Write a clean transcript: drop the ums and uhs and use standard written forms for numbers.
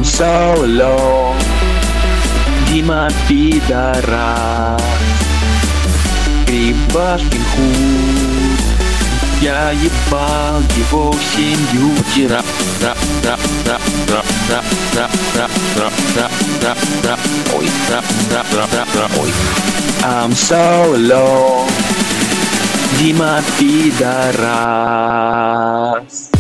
so alone. Дима пидорас, Грибашкин хуй. Я ебал его семью. Тира, тра, тра, тра, тра, тра, тра, тра, тра, тра, тра, тра, ой, тра, тра, тра, тра, тра, ой. I'm so alone. Дима пидорас.